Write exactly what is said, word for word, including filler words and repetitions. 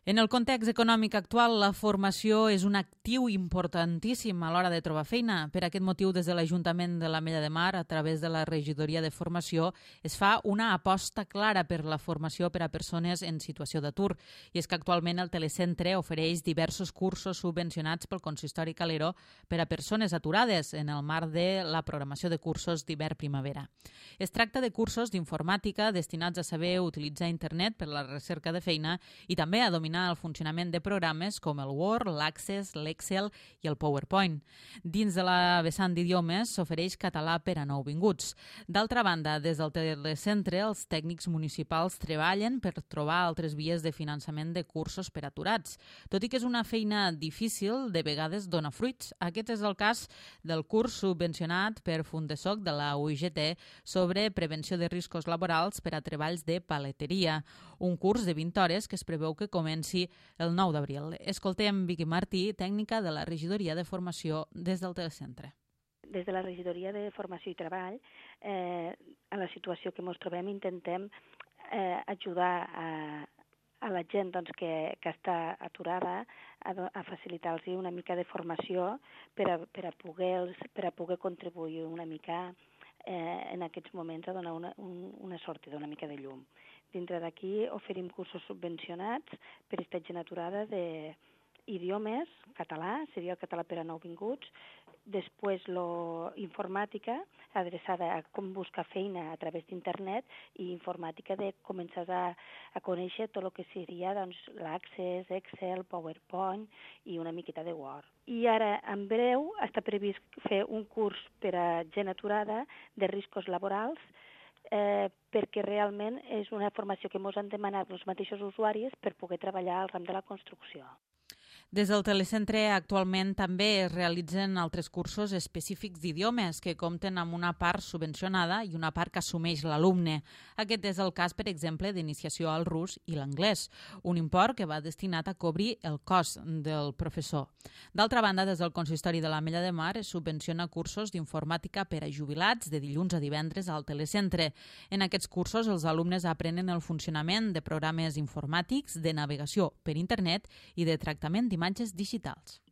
En el context econòmic actual, la formació és un actiu importantíssim a l'hora de trobar feina. Per aquest motiu, des de l'Ajuntament de l'Ametlla de Mar, a través de la Regidoria de Formació, es fa una aposta clara per la formació per a persones en situació d'atur. I és que actualment el telecentre ofereix diversos cursos subvencionats pel Consistori Calero per a persones aturades en el marc de la programació de cursos d'hivern-primavera. Es tracta de cursos d'informàtica destinats a saber utilitzar internet per a la recerca de feina i també a dominar el funcionament de programes com el Word, l'Access, l'Excel i el PowerPoint. Dins de la vessant d'idiomes s'ofereix català per a nouvinguts. D'altra banda, des del telecentre, els tècnics municipals treballen per trobar altres vies de finançament de cursos per aturats. Tot i que és una feina difícil, de vegades dona fruits. Aquest és el cas del curs subvencionat per Fundesoc de la U I G T sobre prevenció de riscos laborals per a treballs de paleteria. Un curs de vint hores que es preveu que comenci el nou d'abril. Escoltem Vicky Martí, tècnica de la Regidoria de Formació des del telecentre. Des de la Regidoria de Formació i Treball, eh, a la situació que ens trobem, intentem eh, ajudar a, a la gent doncs, que, que està aturada a, a facilitar-los una mica de formació per a, per a, poder, per a poder contribuir una mica eh, en aquests moments a donar una, un, una sortida, una mica de llum. Dintre d'aquí oferim cursos subvencionats per a aquesta gent aturada d'idiomes, català, seria el català per a nouvinguts, després lo informàtica, adreçada a com buscar feina a través d'internet, i informàtica de començar a, a conèixer tot el que seria doncs, l'Access, Excel, PowerPoint i una miqueta de Word. I ara, en breu, està previst fer un curs per a gent aturada de riscos laborals, Eh, perquè realment és una formació que ens han demanat els mateixos usuaris per poder treballar al ram de la construcció. Des del telecentre actualment també es realitzen altres cursos específics d'idiomes que compten amb una part subvencionada i una part que assumeix l'alumne. Aquest és el cas, per exemple, d'iniciació al rus i l'anglès, un import que va destinat a cobrir el cost del professor. D'altra banda, des del Consistori de l'Ametlla de Mar es subvenciona cursos d'informàtica per a jubilats de dilluns a divendres al telecentre. En aquests cursos els alumnes aprenen el funcionament de programes informàtics, de navegació per internet i de tractament d'imatges digitals.